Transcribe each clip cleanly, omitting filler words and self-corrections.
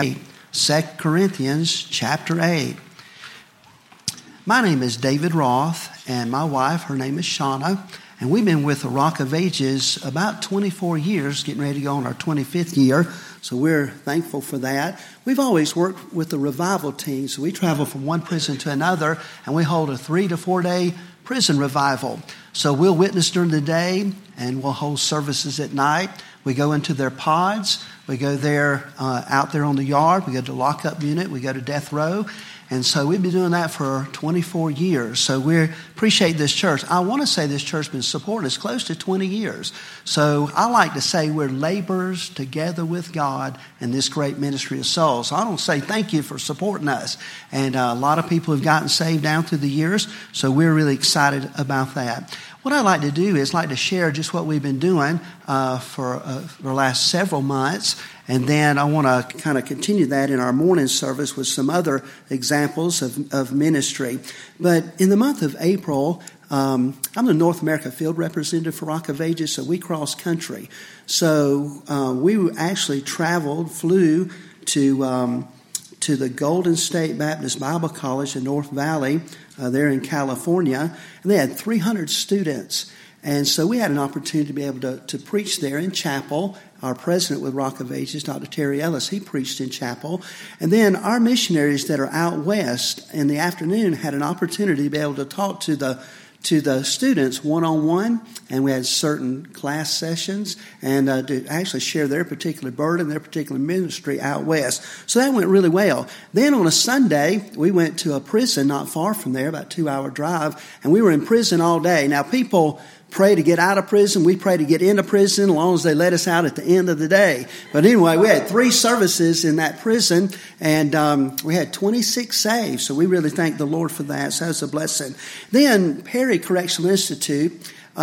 2 Corinthians chapter 8. My name is David Roth, and my wife, her name is Shauna, and we've been with the Rock of Ages about 24 years, getting ready to go on our 25th year, so we're thankful for that. We've always worked with the revival team, so we travel from one prison to another, and we hold a 3 to 4 day prison revival. So we'll witness during the day, and we'll hold services at night. We go into their pods. We go there, out there on the yard. We go to lockup unit. We go to death row. And so we've been doing that for 24 years. So we appreciate this church. I want to say this church has been supporting us close to 20 years. So I like to say we're laborers together with God in this great ministry of souls. So I don't say thank you for supporting us. And a lot of people have gotten saved down through the years. So we're really excited about that. What I'd like to do is like to share just what we've been doing for the last several months. And then I want to kind of continue that in our morning service with some other examples of ministry. But in the month of April, I'm the North America field representative for Rock of Ages, so we cross country. So we actually flew to the Golden State Baptist Bible College in North Valley, there in California, and they had 300 students. And so we had an opportunity to be able to preach there in chapel. Our president with Rock of Ages, Dr. Terry Ellis, he preached in chapel. And then our missionaries that are out west in the afternoon had an opportunity to be able to talk to the students one-on-one, and we had certain class sessions and to actually share their particular burden, their particular ministry out west. So that went really well. Then on a Sunday, we went to a prison not far from there, about a 2-hour drive, and we were in prison all day. Now people pray to get out of prison. We pray to get into prison as long as they let us out at the end of the day. But anyway, we had 3 services in that prison, and we had 26 saved. So we really thank the Lord for that. So that's a blessing. Then Perry Correctional Institute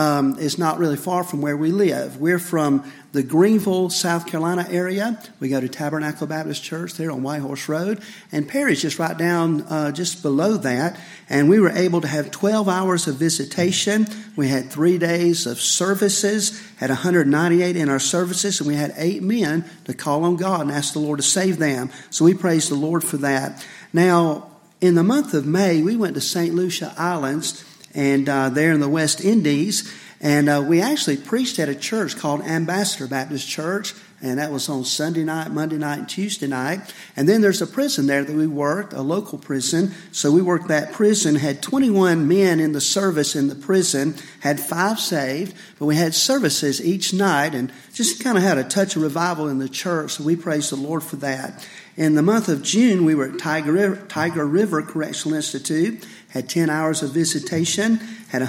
is not really far from where we live. We're from the Greenville, South Carolina area. We go to Tabernacle Baptist Church there on White Horse Road. And Perry's just right down just below that. And we were able to have 12 hours of visitation. We had 3 days of services, had 198 in our services, and we had 8 men to call on God and ask the Lord to save them. So we praise the Lord for that. Now, in the month of May, we went to St. Lucia Islands, and there in the West Indies. And we actually preached at a church called Ambassador Baptist Church, and that was on Sunday night, Monday night, and Tuesday night. And then there's a prison there that we worked, a local prison. So we worked that prison, had 21 men in the service in the prison, had 5 saved, but we had services each night and just kind of had a touch of revival in the church. So we praise the Lord for that. In the month of June, we were at Tiger River Correctional Institute, had 10 hours of visitation, had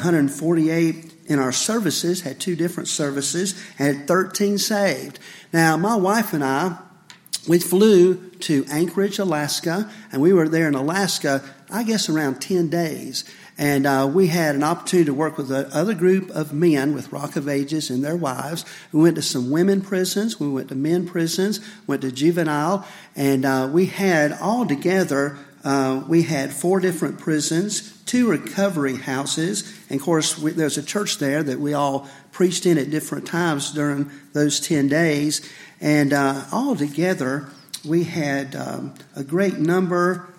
148 in our services, had 2 different services, and had 13 saved. Now, my wife and I, we flew to Anchorage, Alaska, and we were there in Alaska, I guess, around 10 days. And we had an opportunity to work with another group of men with Rock of Ages and their wives. We went to some women prisons. We went to men prisons, went to juvenile. And we had all together, we had 4 different prisons, 2 recovery houses. And, of course, there's a church there that we all preached in at different times during those 10 days. And all together, we had a great number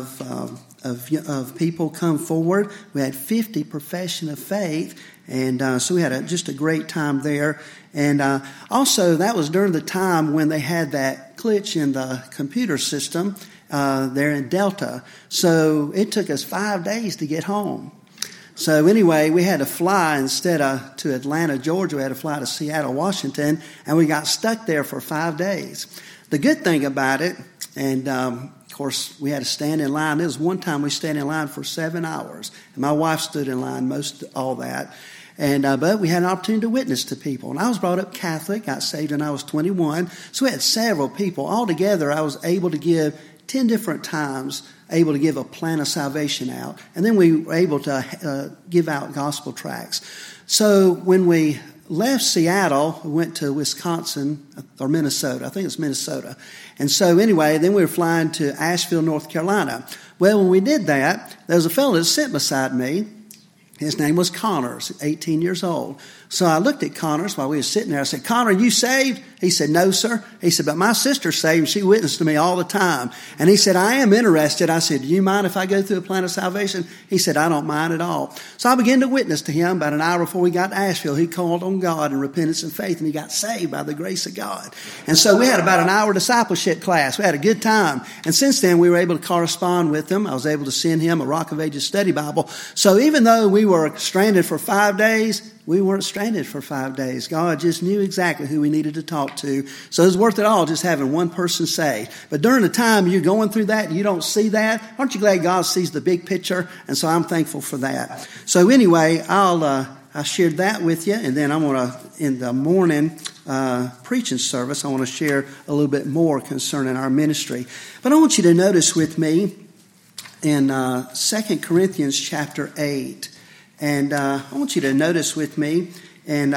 of people come forward. We had 50 profession of faith, and so we had just a great time there. And also, that was during the time when they had that glitch in the computer system there in Delta. So it took us 5 days to get home. So anyway, we had to fly instead of to Atlanta, Georgia. We had to fly to Seattle, Washington, and we got stuck there for 5 days. The good thing about it, and of course, we had to stand in line. There was one time we stayed in line for 7 hours. And my wife stood in line all that. And but we had an opportunity to witness to people. And I was brought up Catholic, got saved when I was 21. So we had several people. Altogether, I was able to give 10 different times, able to give a plan of salvation out. And then we were able to give out gospel tracts. So when we left Seattle, we went to Wisconsin or Minnesota. I think it's Minnesota. And so anyway, then we were flying to Asheville, North Carolina. Well, when we did that, there was a fellow that sat beside me. His name was Connors, 18 years old. So I looked at Connors while we were sitting there. I said, Connor, you saved? He said, no, sir. He said, but my sister's saved. She witnessed to me all the time. And he said, I am interested. I said, do you mind if I go through a plan of salvation? He said, I don't mind at all. So I began to witness to him. About an hour before we got to Asheville, he called on God in repentance and faith, and he got saved by the grace of God. And so we had about an hour discipleship class. We had a good time. And since then, we were able to correspond with him. I was able to send him a Rock of Ages study Bible. So even though we were stranded for 5 days, we weren't stranded for 5 days. God just knew exactly who we needed to talk to. So it was worth it all just having one person saved. But during the time you're going through that and you don't see that, aren't you glad God sees the big picture? And so I'm thankful for that. So anyway, I shared that with you. And then I'm going to, in the morning preaching service, I want to share a little bit more concerning our ministry. But I want you to notice with me in 2 Corinthians chapter 8. And I want you to notice with me in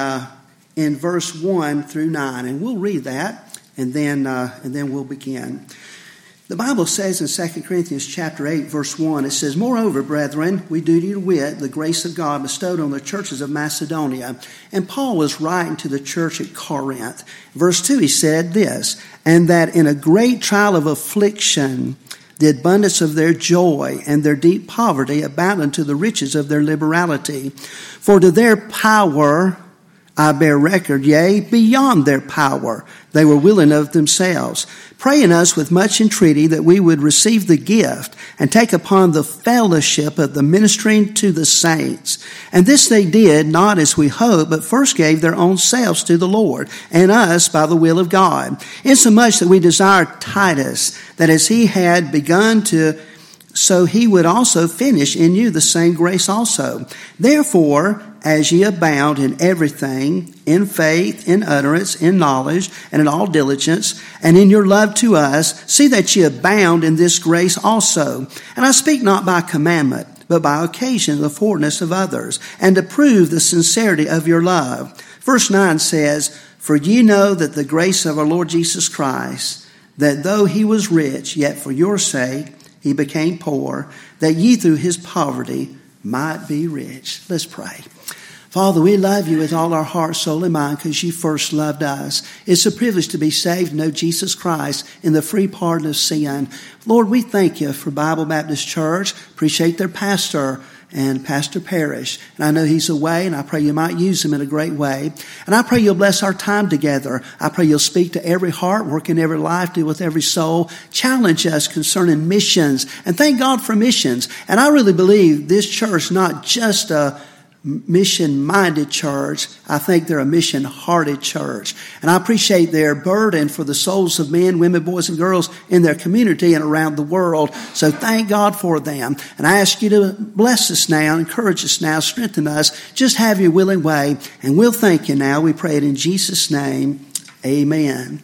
verse 1 through 9. And we'll read that, and then we'll begin. The Bible says in 2 Corinthians chapter 8, verse 1, it says, Moreover, brethren, we do you to wit the grace of God bestowed on the churches of Macedonia. And Paul was writing to the church at Corinth. Verse 2, he said this, And that in a great trial of affliction, the abundance of their joy and their deep poverty abounded to the riches of their liberality. For to their power I bear record, yea, beyond their power, they were willing of themselves, praying us with much entreaty that we would receive the gift and take upon the fellowship of the ministering to the saints. And this they did, not as we hoped, but first gave their own selves to the Lord, and us by the will of God, insomuch that we desire Titus, that as he had begun to, so he would also finish in you the same grace also. Therefore, as ye abound in everything, in faith, in utterance, in knowledge, and in all diligence, and in your love to us, see that ye abound in this grace also. And I speak not by commandment, but by occasion of the forwardness of others, and to prove the sincerity of your love. Verse 9 says, For ye know that the grace of our Lord Jesus Christ, that though he was rich, yet for your sake he became poor, that ye through his poverty might be rich. Let's pray. Father, we love you with all our heart, soul, and mind because you first loved us. It's a privilege to be saved and know Jesus Christ in the free pardon of sin. Lord, we thank you for Bible Baptist Church. Appreciate their pastor and Pastor Parrish. And I know he's away, and I pray you might use him in a great way. And I pray you'll bless our time together. I pray you'll speak to every heart, work in every life, deal with every soul, challenge us concerning missions. And thank God for missions. And I really believe this church, not just a mission-minded church, I think they're a mission-hearted church. And I appreciate their burden for the souls of men, women, boys, and girls in their community and around the world. So thank God for them. And I ask you to bless us now, encourage us now, strengthen us. Just have your willing way. And we'll thank you now. We pray it in Jesus' name. Amen.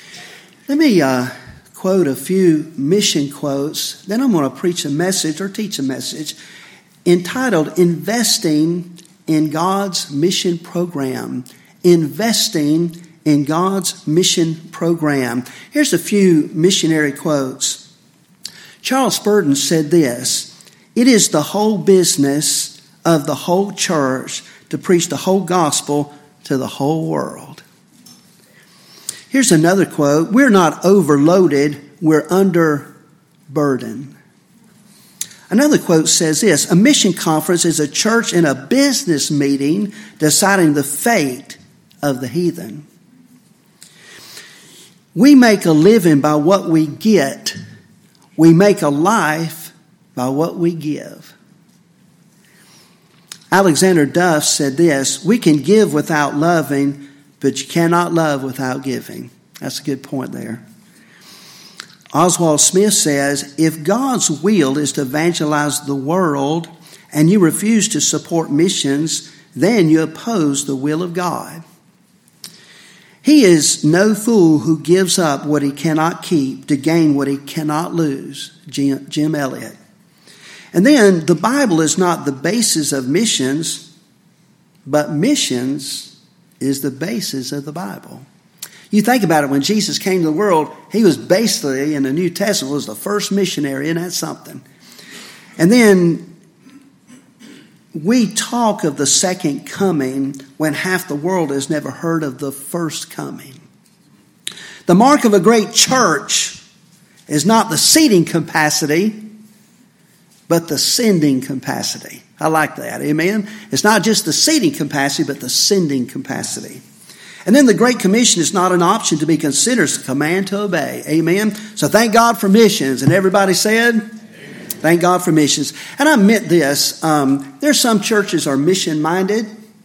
Let me quote a few mission quotes. Then I'm going to preach a message or teach a message entitled Investing in God's Mission Program. Investing in God's Mission Program. Here's a few missionary quotes. Charles Spurgeon said this, It is the whole business of the whole church to preach the whole gospel to the whole world. Here's another quote, We're not overloaded, we're under burden. Another quote says this, A mission conference is a church in a business meeting deciding the fate of the heathen. We make a living by what we get. We make a life by what we give. Alexander Duff said this, We can give without loving, but you cannot love without giving. That's a good point there. Oswald Smith says, If God's will is to evangelize the world and you refuse to support missions, then you oppose the will of God. He is no fool who gives up what he cannot keep to gain what he cannot lose. Jim Elliot. And then the Bible is not the basis of missions, but missions is the basis of the Bible. You think about it, when Jesus came to the world, he was basically, in the New Testament, was the first missionary, and that's something. And then we talk of the second coming when half the world has never heard of the first coming. The mark of a great church is not the seating capacity, but the sending capacity. I like that. Amen. It's not just the seating capacity, but the sending capacity. And then the Great Commission is not an option to be considered, it's a command to obey. Amen. So thank God for missions. And everybody said, amen. Thank God for missions. And I meant this. There's some churches are mission minded,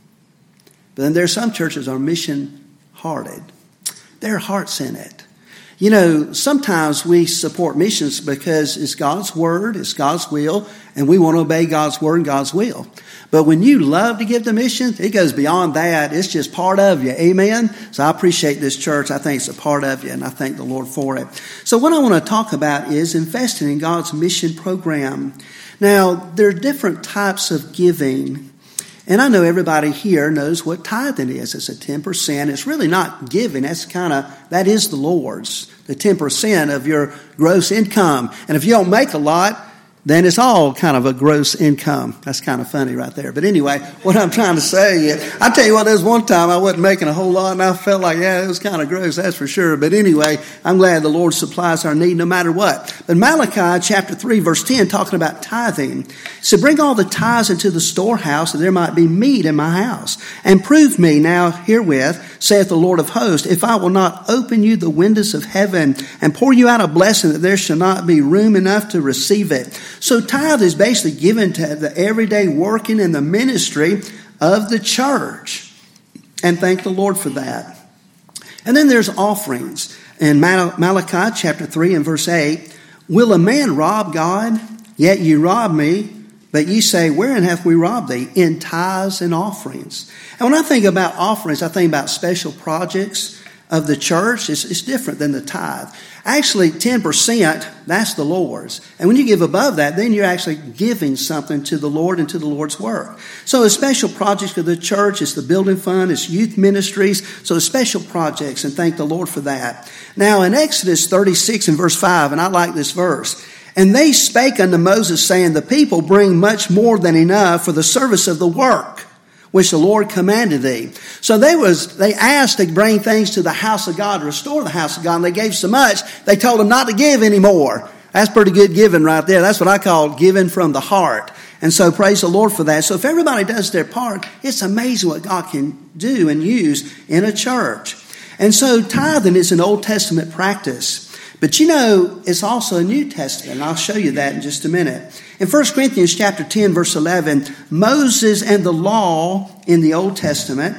but then there's some churches are mission hearted. Their heart's in it. You know, sometimes we support missions because it's God's word, it's God's will, and we want to obey God's word and God's will. But when you love to give to missions, it goes beyond that. It's just part of you. Amen? So I appreciate this church. I think it's a part of you, and I thank the Lord for it. So what I want to talk about is investing in God's mission program. Now, there are different types of giving. And I know everybody here knows what tithing is. It's a 10%. It's really not giving. That is the Lord's. The 10% of your gross income. And if you don't make a lot, then it's all kind of a gross income. That's kind of funny right there. But anyway, what I'm trying to say is, I tell you what, there was one time I wasn't making a whole lot and I felt like, yeah, it was kind of gross, that's for sure. But anyway, I'm glad the Lord supplies our need no matter what. But Malachi chapter 3 verse 10 talking about tithing. So bring all the tithes into the storehouse that there might be meat in my house. And prove me now herewith, saith the Lord of hosts, if I will not open you the windows of heaven and pour you out a blessing that there shall not be room enough to receive it. So tithe is basically given to the everyday working in the ministry of the church. And thank the Lord for that. And then there's offerings. In Malachi chapter 3 and verse 8, will a man rob God? Yet you rob me. But ye say, wherein hath we robbed thee? In tithes and offerings. And when I think about offerings, I think about special projects of the church. It's different than the tithe. Actually, 10%, that's the Lord's. And when you give above that, then you're actually giving something to the Lord and to the Lord's work. So it's special projects of the church. It's the building fund. It's youth ministries. So it's special projects, and thank the Lord for that. Now, in Exodus 36 and verse 5, and I like this verse, and they spake unto Moses, saying, the people bring much more than enough for the service of the work which the Lord commanded thee. So they asked to bring things to the house of God, to restore the house of God, and they gave so much, they told them not to give anymore. That's pretty good giving right there. That's what I call giving from the heart. And so praise the Lord for that. So if everybody does their part, it's amazing what God can do and use in a church. And so tithing is an Old Testament practice. But you know, it's also a New Testament, and I'll show you that in just a minute. In 1 Corinthians chapter 10, verse 11, Moses and the law in the Old Testament,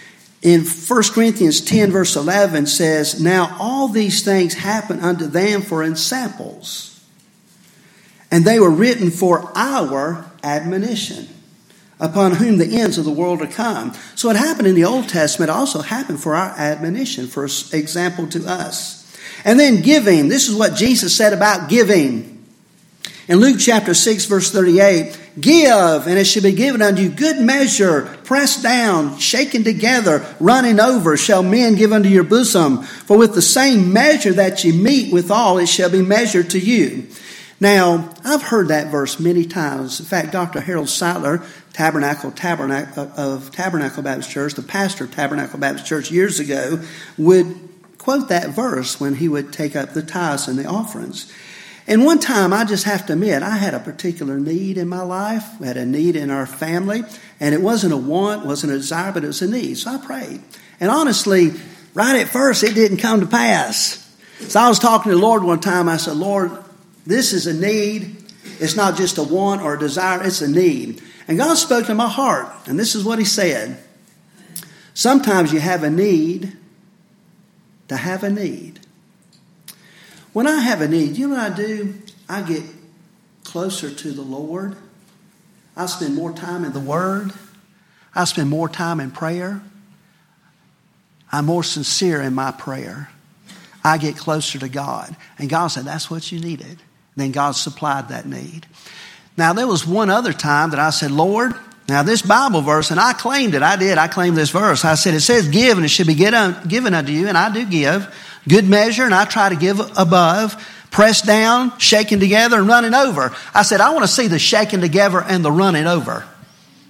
in 1 Corinthians 10, verse 11 says, now all these things happen unto them for ensamples, and they were written for our admonition, upon whom the ends of the world are come. So what happened in the Old Testament also happened for our admonition, for example to us. And then giving. This is what Jesus said about giving. In Luke chapter 6 verse 38, give and it shall be given unto you good measure, pressed down, shaken together, running over, shall men give unto your bosom. For with the same measure that you meet withal, it shall be measured to you. Now, I've heard that verse many times. In fact, Dr. Harold Seidler, Tabernacle Baptist Church, the pastor of Tabernacle Baptist Church years ago, would quote that verse when he would take up the tithes and the offerings. And one time, I just have to admit, I had a particular need in my life. We had a need in our family. And it wasn't a want, wasn't a desire, but it was a need. So I prayed. And honestly, right at first, it didn't come to pass. So I was talking to the Lord one time. I said, Lord, this is a need. It's not just a want or a desire. It's a need. And God spoke to my heart. And this is what he said. Sometimes you have a need to have a need. When I have a need, you know what I do? I get closer to the Lord. I spend more time in the Word. I spend more time in prayer. I'm more sincere in my prayer. I get closer to God. And God said, that's what you needed. Then God supplied that need. Now, there was one other time that I said, Lord, now this Bible verse, and I claimed it. I claimed this verse. I said, it says give and it should be given unto you. And I do give. Good measure, and I try to give above. Pressed down, shaken together, and running over. I said, I want to see the shaking together and the running over.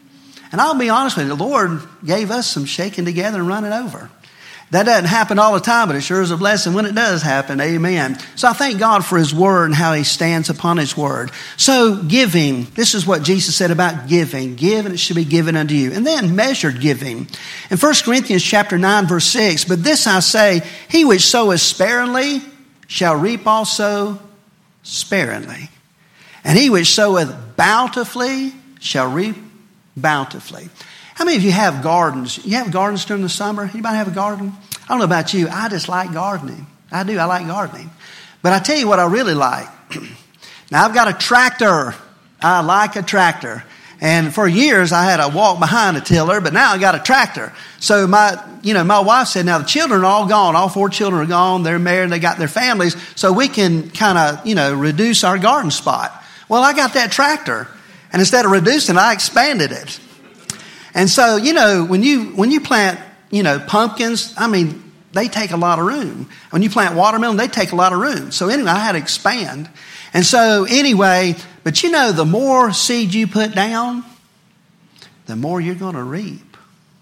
And I'll be honest with you, the Lord gave us some shaking together and running over. That doesn't happen all the time, but it sure is a blessing when it does happen. Amen. So I thank God for His Word and how He stands upon His Word. So giving, this is what Jesus said about giving. Give and it should be given unto you. And then measured giving. In 1 Corinthians chapter 9 verse 6, but this I say, he which soweth sparingly shall reap also sparingly. And he which soweth bountifully shall reap bountifully. How many of you have gardens? You have gardens during the summer? Anybody have a garden? I don't know about you. I just like gardening. I do. I like gardening. But I tell you what I really like. Now, I've got a tractor. I like a tractor. And for years, I had to walk behind a tiller, but now I got a tractor. So my wife said, now the children are all gone. All 4 children are gone. They're married. They got their families. So we can kind of, reduce our garden spot. Well, I got that tractor. And instead of reducing it, I expanded it. And so, when you plant, pumpkins, they take a lot of room. When you plant watermelon, they take a lot of room. So anyway, I had to expand. And so anyway, but the more seed you put down, the more you're going to reap.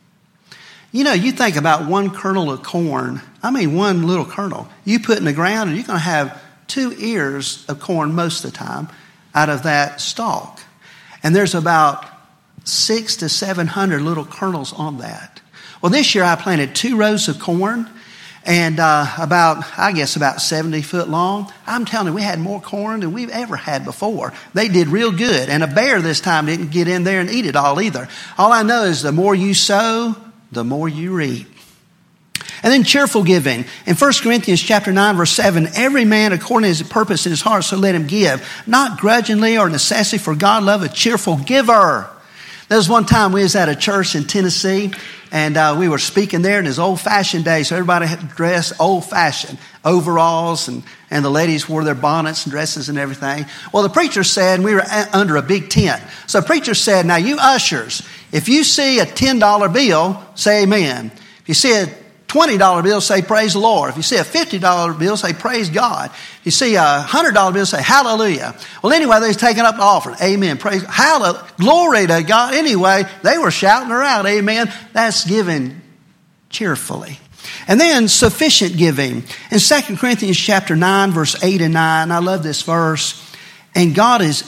You think about one kernel of corn. One little kernel. You put in the ground and you're going to have 2 ears of corn most of the time out of that stalk. And there's about 600 to 700 little kernels on that. Well, this year I planted 2 rows of corn and about 70 foot long. I'm telling you, we had more corn than we've ever had before. They did real good. And a bear this time didn't get in there and eat it all either. All I know is the more you sow, the more you reap. And then cheerful giving. In 1 Corinthians chapter 9, verse 7, every man according to his purpose in his heart, so let him give. Not grudgingly or necessity, for God loveth a cheerful giver. There was one time we was at a church in Tennessee, and we were speaking there in his old-fashioned days. So everybody had dressed old-fashioned, overalls, and the ladies wore their bonnets and dresses and everything. Well, the preacher said, and we were under a big tent. So the preacher said, now you ushers, if you see a $10 bill, say amen. If you see a $20 bill, say praise the Lord. If you see a $50 bill, say praise God. If you see a $100 bill, say hallelujah. Well, anyway, they was taking up the offering. Amen. Praise, hallelujah. Glory to God. Anyway, they were shouting her out. Amen. That's giving cheerfully. And then sufficient giving. In 2 Corinthians chapter 9, verse 8 and 9, I love this verse. And God is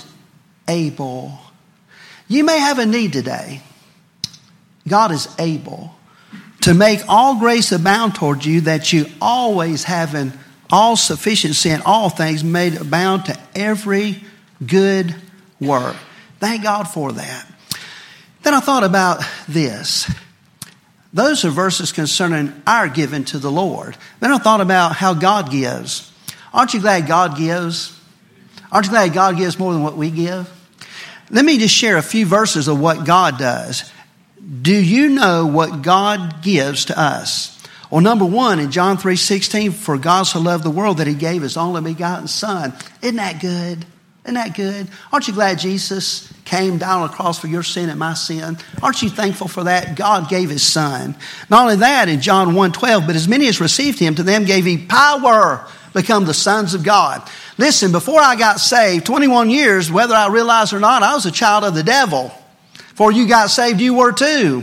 able. You may have a need today. God is able to make all grace abound toward you, that you always having all sufficiency in all things made abound to every good work. Thank God for that. Then I thought about this. Those are verses concerning our giving to the Lord. Then I thought about how God gives. Aren't you glad God gives? Aren't you glad God gives more than what we give? Let me just share a few verses of what God does. Do you know what God gives to us? Well, number 1, in John 3:16, for God so loved the world that He gave His only begotten Son. Isn't that good? Isn't that good? Aren't you glad Jesus came down on the cross for your sin and my sin? Aren't you thankful for that? God gave His Son. Not only that, in John 1:12, but as many as received Him, to them gave He power to become the sons of God. Listen, before I got saved, 21 years, whether I realized it or not, I was a child of the devil. Before you got saved, you were too.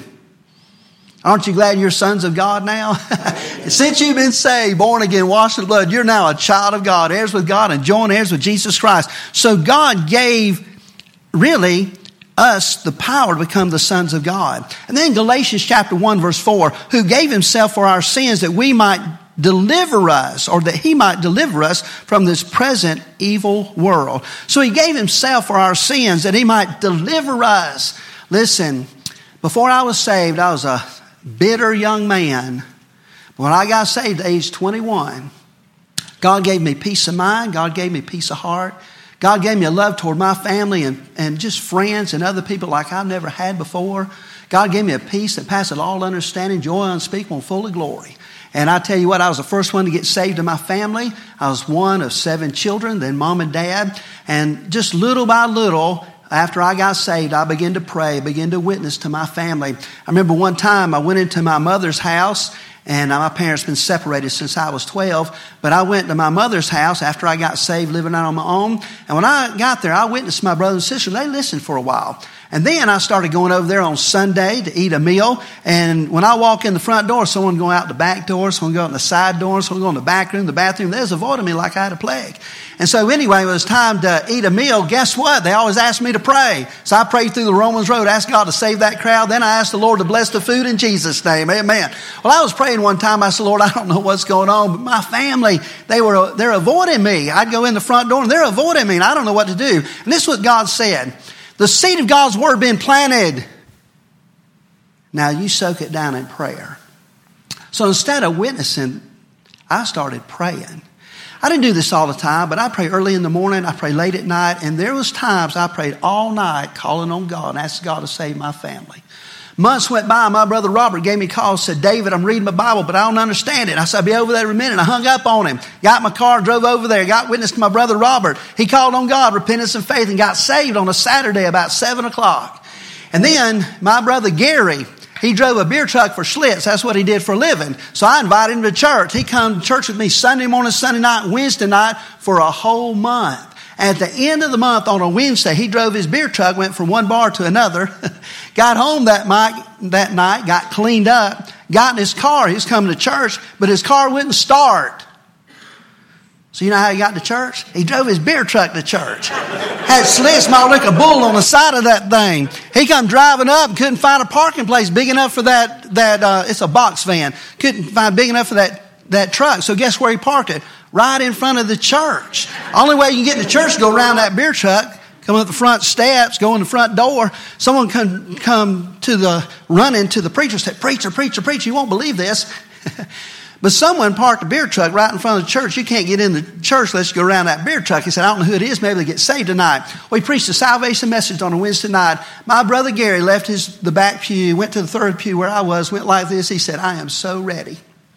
Aren't you glad you're sons of God now? Since you've been saved, born again, washed in blood, you're now a child of God, heirs with God and joint heirs with Jesus Christ. So God gave, really, us the power to become the sons of God. And then Galatians chapter 1, verse 4, who gave Himself for our sins that we might deliver us, or that He might deliver us from this present evil world. So He gave Himself for our sins that He might deliver us. Listen, before I was saved, I was a bitter young man. When I got saved at age 21, God gave me peace of mind. God gave me peace of heart. God gave me a love toward my family and just friends and other people like I've never had before. God gave me a peace that passeth all understanding, joy unspeakable and full of glory. And I tell you what, I was the first one to get saved in my family. I was one of 7 children, then mom and dad. And just little by little, after I got saved, I began to pray, began to witness to my family. I remember one time I went into my mother's house, and my parents been separated since I was 12. But I went to my mother's house after I got saved, living out on my own. And when I got there, I witnessed my brothers and sisters. They listened for a while. And then I started going over there on Sunday to eat a meal. And when I walk in the front door, someone going out the back door, someone going out the side door, someone going in the back room, the bathroom. They was avoiding me like I had a plague. And so anyway, when it was time to eat a meal, guess what? They always asked me to pray. So I prayed through the Romans Road, asked God to save that crowd. Then I asked the Lord to bless the food in Jesus' name. Amen. Well, I was praying one time. I said, Lord, I don't know what's going on, but my family, they're avoiding me. I'd go in the front door and they're avoiding me and I don't know what to do. And this is what God said. The seed of God's word been planted. Now you soak it down in prayer. So instead of witnessing, I started praying. I didn't do this all the time, but I pray early in the morning, I pray late at night, and there was times I prayed all night calling on God and asked God to save my family. Months went by, my brother Robert gave me a call, said, David, I'm reading my Bible, but I don't understand it. I said, I'll be over there in a minute. I hung up on him, got in my car, drove over there, got witness to my brother Robert. He called on God, repentance and faith, and got saved on a Saturday about 7 o'clock. And then my brother Gary, he drove a beer truck for Schlitz. That's what he did for a living. So I invited him to church. He come to church with me Sunday morning, Sunday night, Wednesday night for a whole month. At the end of the month on a Wednesday, he drove his beer truck, went from one bar to another, got home that night, got cleaned up, got in his car. He was coming to church, but his car wouldn't start. So you know how he got to church? He drove his beer truck to church. Had Schlitz malt liquor bull on the side of that thing. He come driving up and couldn't find a parking place big enough for that it's a box van. Couldn't find big enough for that truck. So guess where he parked it? Right in front of the church. Only way you can get to church is go around that beer truck, come up the front steps, go in the front door. Someone come running to the preacher and say, Preacher, you won't believe this. But someone parked a beer truck right in front of the church. You can't get in the church unless you go around that beer truck. He said, I don't know who it is. Maybe they get saved tonight. Well, he preached a salvation message on a Wednesday night. My brother Gary left the back pew, went to the third pew where I was, went like this. He said, I am so ready.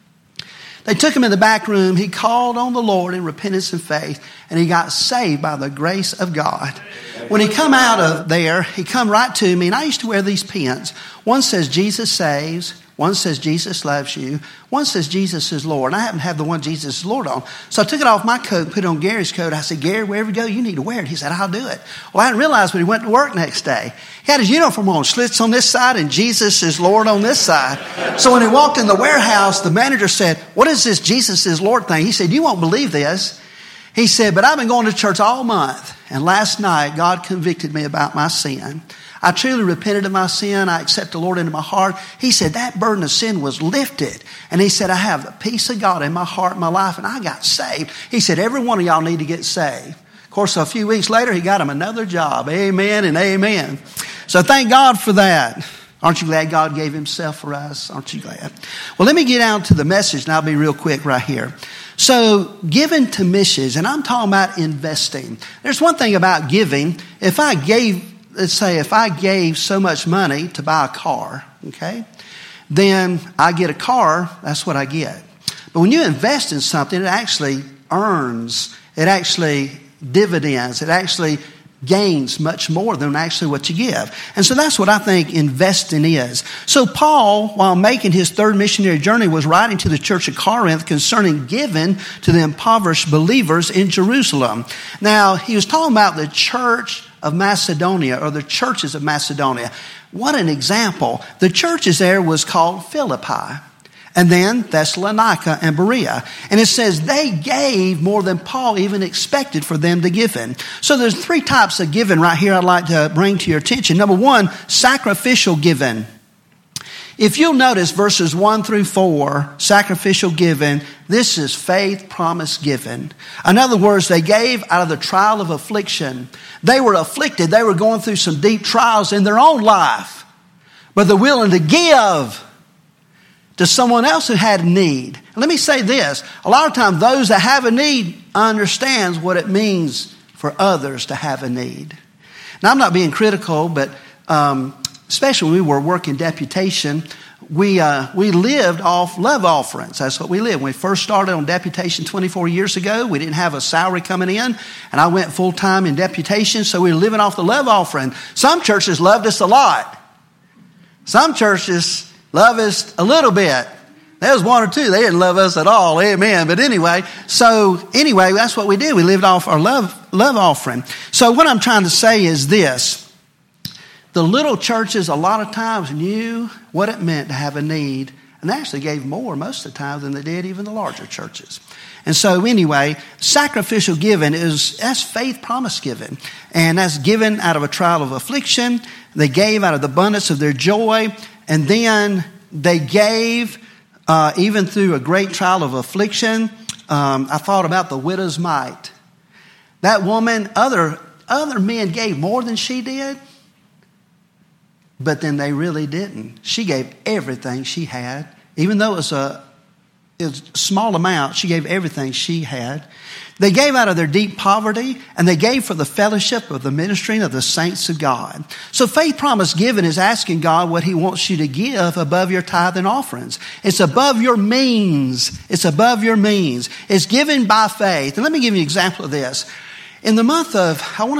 They took him in the back room. He called on the Lord in repentance and faith, and he got saved by the grace of God. When he come out of there, he come right to me, and I used to wear these pins. One says, Jesus saves. One says, Jesus loves you. One says, Jesus is Lord. And I happen to have the one Jesus is Lord on. So I took it off my coat and put it on Gary's coat. I said, Gary, wherever you go, you need to wear it. He said, I'll do it. Well, I didn't realize when he went to work next day, he had his uniform on, Schlitz on this side and Jesus is Lord on this side. So when he walked in the warehouse, the manager said, what is this Jesus is Lord thing? He said, you won't believe this. He said, but I've been going to church all month. And last night, God convicted me about my sin. I truly repented of my sin. I accepted the Lord into my heart. He said that burden of sin was lifted. And he said, I have the peace of God in my heart and my life, and I got saved. He said, every one of y'all need to get saved. Of course, a few weeks later, he got him another job. Amen and amen. So thank God for that. Aren't you glad God gave himself for us? Aren't you glad? Well, let me get down to the message, and I'll be real quick right here. So giving to missions, and I'm talking about investing. There's one thing about giving. Let's say if I gave so much money to buy a car, okay, then I get a car, that's what I get. But when you invest in something, it actually earns, it actually dividends, it actually gains much more than actually what you give. And so that's what I think investing is. So Paul, while making his third missionary journey, was writing to the church of Corinth concerning giving to the impoverished believers in Jerusalem. Now, he was talking about the church of Macedonia, or the churches of Macedonia. What an example. The churches there was called Philippi, and then Thessalonica and Berea. And it says they gave more than Paul even expected for them to give in. So there's three types of giving right here I'd like to bring to your attention. Number one, sacrificial giving. If you'll notice verses 1 through 4, sacrificial giving, this is faith promise giving. In other words, they gave out of the trial of affliction. They were afflicted. They were going through some deep trials in their own life. But they're willing to give to someone else who had a need. Let me say this. A lot of times those that have a need understands what it means for others to have a need. Now, I'm not being critical, but especially when we were working deputation, we lived off love offerings. That's what we lived. When we first started on deputation 24 years ago, we didn't have a salary coming in, and I went full-time in deputation, so we were living off the love offering. Some churches loved us a lot. Some churches loved us a little bit. There was one or two, they didn't love us at all. Amen. But anyway, that's what we did. We lived off our love offering. So what I'm trying to say is this. The little churches a lot of times knew what it meant to have a need, and they actually gave more most of the time than they did even the larger churches. And so anyway, sacrificial giving that's faith promise giving. And that's given out of a trial of affliction. They gave out of the abundance of their joy. And then they gave even through a great trial of affliction. I thought about the widow's mite. That woman, other men gave more than she did. But then they really didn't. She gave everything she had. Even though it was a small amount, she gave everything she had. They gave out of their deep poverty, and they gave for the fellowship of the ministering of the saints of God. So faith promise giving is asking God what He wants you to give above your tithe and offerings. It's above your means. It's above your means. It's given by faith. And let me give you an example of this. In the month of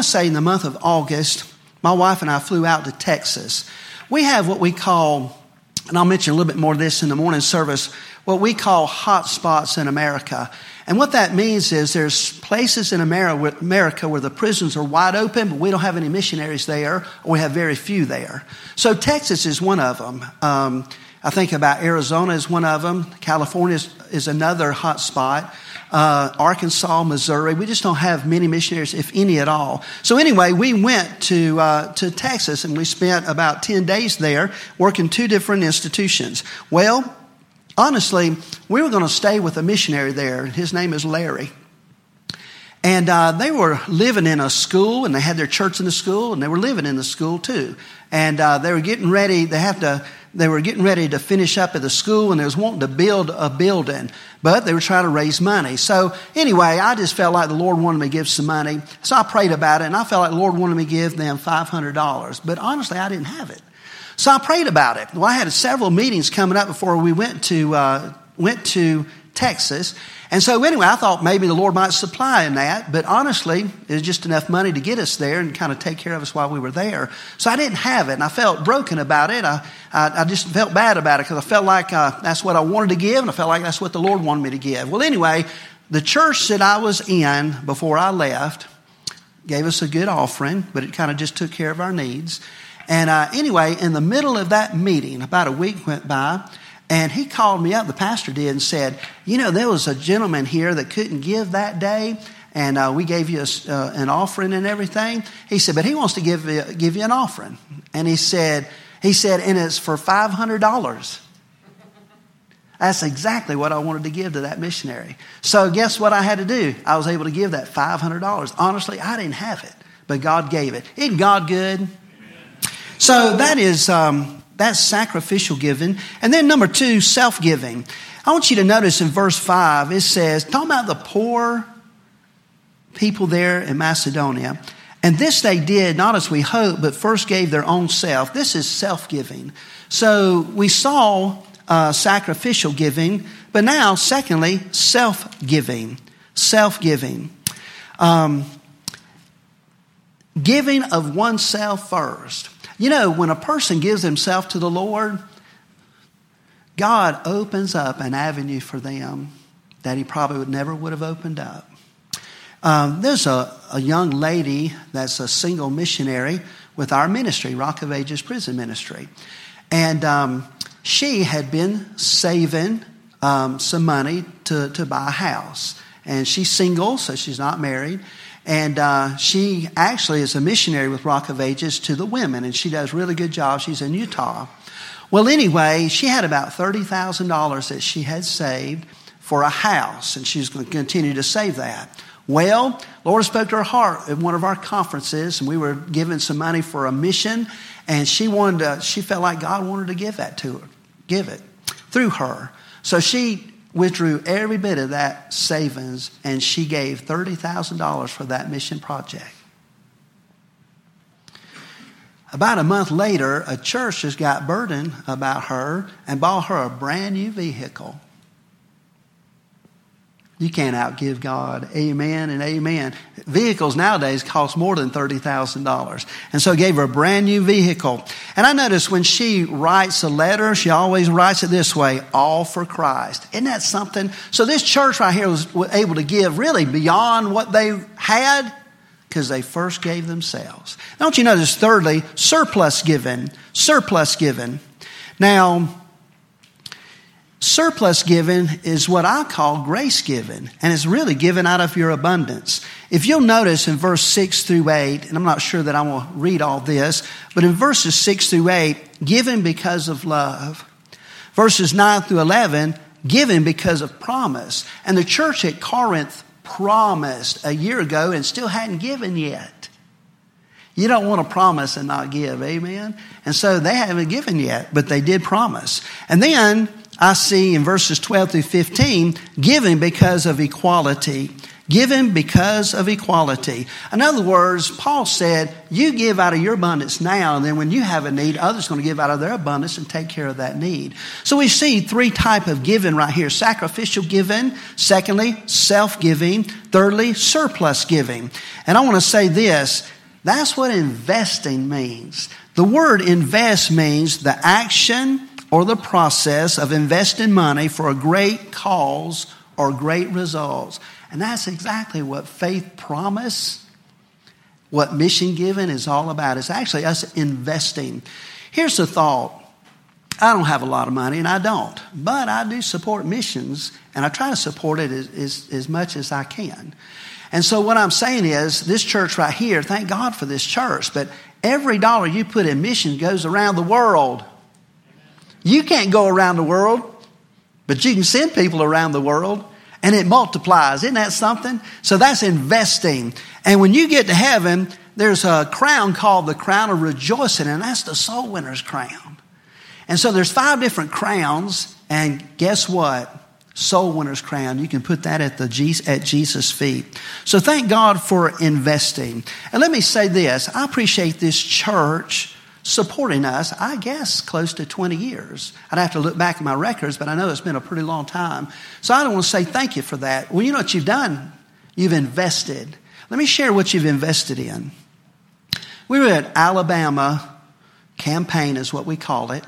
August, my wife and I flew out to Texas. We have what we call, and I'll mention a little bit more of this in the morning service, what we call hot spots in America. And what that means is there's places in America where the prisons are wide open, but we don't have any missionaries there, or we have very few there. So Texas is one of them. I think about Arizona is one of them. California is another hot spot. Arkansas, Missouri. We just don't have many missionaries, if any at all. So anyway, we went to Texas, and we spent about 10 days there working 2 different institutions. Well, honestly, we were going to stay with a missionary there. His name is Larry. And they were living in a school, and they had their church in the school, and they were living in the school too. And they were getting ready. They were getting ready to finish up at the school, and they was wanting to build a building, but they were trying to raise money. So anyway, I just felt like the Lord wanted me to give some money. So I prayed about it, and I felt like the Lord wanted me to give them $500. But honestly, I didn't have it. So I prayed about it. Well, I had several meetings coming up before we went to Texas. And so anyway, I thought maybe the Lord might supply in that. But honestly, it was just enough money to get us there and kind of take care of us while we were there. So I didn't have it, and I felt broken about it. I just felt bad about it because I felt like that's what I wanted to give, and I felt like that's what the Lord wanted me to give. Well, anyway, the church that I was in before I left gave us a good offering, but it kind of just took care of our needs. And anyway, in the middle of that meeting, about a week went by, and he called me up, the pastor did, and said, there was a gentleman here that couldn't give that day, and we gave you an offering and everything. He said, but he wants to give you an offering. And he said, and it's for $500. That's exactly what I wanted to give to that missionary. So guess what I had to do? I was able to give that $500. Honestly, I didn't have it, but God gave it. Isn't God good? So that's sacrificial giving. And then number 2, self-giving. I want you to notice in verse 5, it says, talking about the poor people there in Macedonia. And this they did, not as we hoped, but first gave their own self. This is self-giving. So we saw sacrificial giving, but now, secondly, self-giving. Self-giving. Giving of oneself first. When a person gives himself to the Lord, God opens up an avenue for them that He probably never would have opened up. There's a young lady that's a single missionary with our ministry, Rock of Ages Prison Ministry. And she had been saving some money to buy a house. And she's single, so she's not married. And she actually is a missionary with Rock of Ages to the women, and she does a really good job. She's in Utah. Well, anyway, she had about $30,000 that she had saved for a house, and she's going to continue to save that. Well, Lord spoke to her heart at one of our conferences, and we were giving some money for a mission, and she felt like God wanted to give that to her, give it through her. So she withdrew every bit of that savings, and she gave $30,000 for that mission project. About a month later, a church just got burdened about her and bought her a brand new vehicle. You can't outgive God. Amen and amen. Vehicles nowadays cost more than $30,000. And so gave her a brand new vehicle. And I noticed when she writes a letter, she always writes it this way, all for Christ. Isn't that something? So this church right here was able to give really beyond what they had, because they first gave themselves. Now, don't you notice, thirdly, surplus giving. Surplus giving. Now, surplus giving is what I call grace giving, and it's really given out of your abundance. If you'll notice in verse 6 through 8, and I'm not sure that I will read all this, but in verses 6 through 8, giving because of love. Verses 9 through 11, giving because of promise. And the church at Corinth promised a year ago and still hadn't given yet. You don't want to promise and not give, amen? And so they haven't given yet, but they did promise. And then I see in verses 12 through 15, giving because of equality. Giving because of equality. In other words, Paul said, you give out of your abundance now, and then when you have a need, others are going to give out of their abundance and take care of that need. So we see three types of giving right here. Sacrificial giving. Secondly, self-giving. Thirdly, surplus giving. And I want to say this. That's what investing means. The word invest means the action or the process of investing money for a great cause or great results. And that's exactly what faith promise, what mission giving is all about. It's actually us investing. Here's the thought. I don't have a lot of money, and I don't. But I do support missions, and I try to support it as much as I can. And so what I'm saying is, this church right here, thank God for this church, but every dollar you put in mission goes around the world. You can't go around the world, but you can send people around the world, and it multiplies. Isn't that something? So that's investing. And when you get to heaven, there's a crown called the crown of rejoicing, and that's the soul winner's crown. And so there's 5 different crowns, and guess what? Soul winner's crown. You can put that at Jesus' feet. So thank God for investing. And let me say this. I appreciate this church supporting us, I guess, close to 20 years. I'd have to look back at my records, but I know it's been a pretty long time. So I don't want to say thank you for that. Well, you know what you've done? You've invested. Let me share what you've invested in. We were at Alabama campaign is what we call it.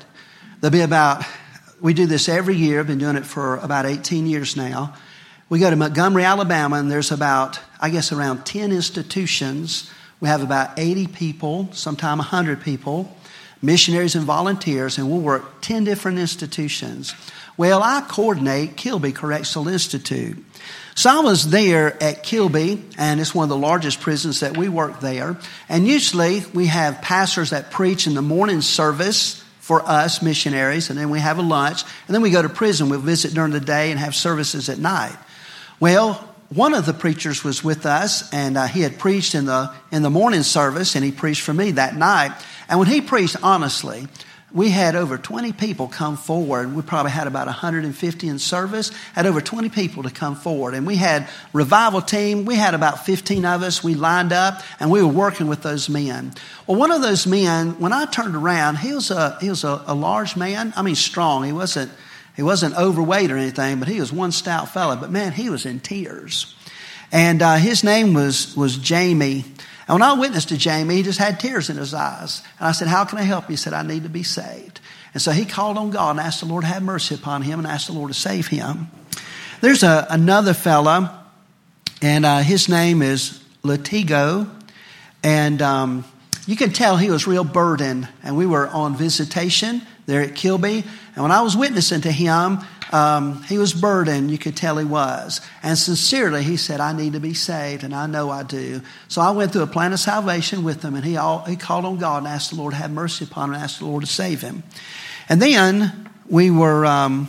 We do this every year. I've been doing it for about 18 years now. We go to Montgomery, Alabama, and there's around 10 institutions. We have about 80 people, sometimes 100 people, missionaries and volunteers, and we'll work 10 different institutions. Well, I coordinate Kilby Correctional Institute. So I was there at Kilby, and it's one of the largest prisons that we work there. And usually we have pastors that preach in the morning service for us missionaries, and then we have a lunch, and then we go to prison. We'll visit during the day and have services at night. Well, one of the preachers was with us, and he had preached in the morning service, and he preached for me that night. And when he preached, honestly, we had over 20 people come forward. We probably had about 150 in service, had over 20 people to come forward. And we had revival team. We had about 15 of us. We lined up, and we were working with those men. Well, one of those men, when I turned around, he was a large man. I mean, strong. He wasn't overweight or anything, but he was one stout fella. But man, he was in tears. And his name was Jamie. And when I witnessed to Jamie, he just had tears in his eyes. And I said, how can I help you? He said, I need to be saved. And so he called on God and asked the Lord to have mercy upon him and asked the Lord to save him. There's another fella, and his name is Latigo. And you can tell he was real burdened. And we were on visitation there at Kilby. And when I was witnessing to him, he was burdened. You could tell he was. And sincerely, he said, I need to be saved, and I know I do. So I went through a plan of salvation with him, and he called on God and asked the Lord to have mercy upon him and asked the Lord to save him. And then we were a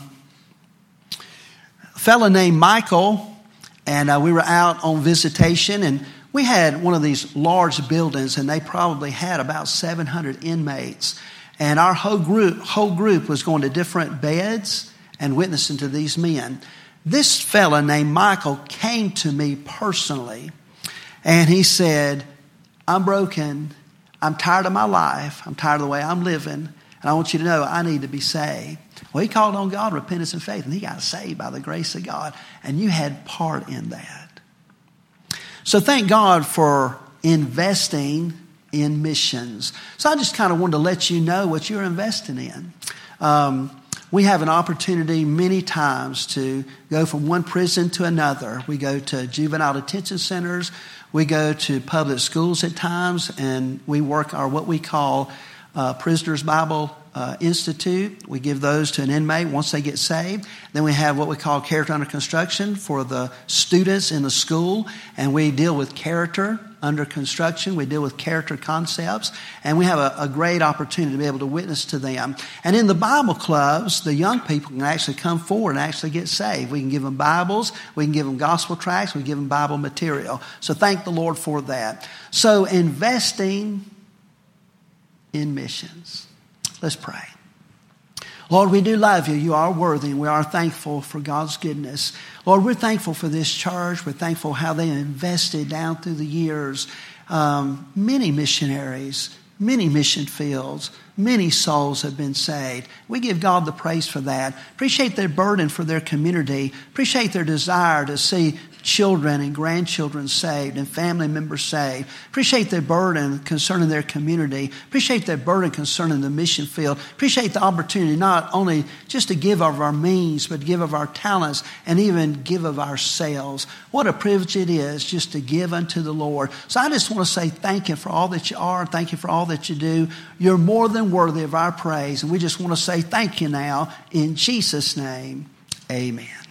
fellow named Michael, and we were out on visitation, and we had one of these large buildings, and they probably had about 700 inmates. And our whole group was going to different beds and witnessing to these men. This fella named Michael came to me personally, and he said, I'm broken. I'm tired of my life. I'm tired of the way I'm living, and I want you to know I need to be saved. Well, he called on God, repentance and faith, and he got saved by the grace of God, and you had part in that. So thank God for investing in missions. So I just kind of wanted to let you know what you're investing in. We have an opportunity many times to go from one prison to another. We go to juvenile detention centers. We go to public schools at times, and we work our what we call Prisoners Bible Institute. We give those to an inmate once they get saved. Then we have what we call Character Under Construction for the students in the school, and we deal with character under construction. We deal with character concepts, and we have a great opportunity to be able to witness to them. And in the Bible clubs, the young people can actually come forward and actually get saved. We can give them Bibles, we can give them gospel tracts, we can give them Bible material. So thank the Lord for that. So investing in missions. Let's pray. Lord, we do love you. You are worthy, and we are thankful for God's goodness. Lord, we're thankful for this church. We're thankful how they invested down through the years. Many missionaries, many mission fields, many souls have been saved. We give God the praise for that. Appreciate their burden for their community. Appreciate their desire to see children and grandchildren saved and family members saved. Appreciate their burden concerning their community. Appreciate their burden concerning the mission field. Appreciate the opportunity not only just to give of our means, but give of our talents and even give of ourselves. What a privilege it is just to give unto the Lord. So I just want to say thank you for all that you are. Thank you for all that you do. You're more than worthy of our praise. And we just want to say thank you now in Jesus' name. Amen.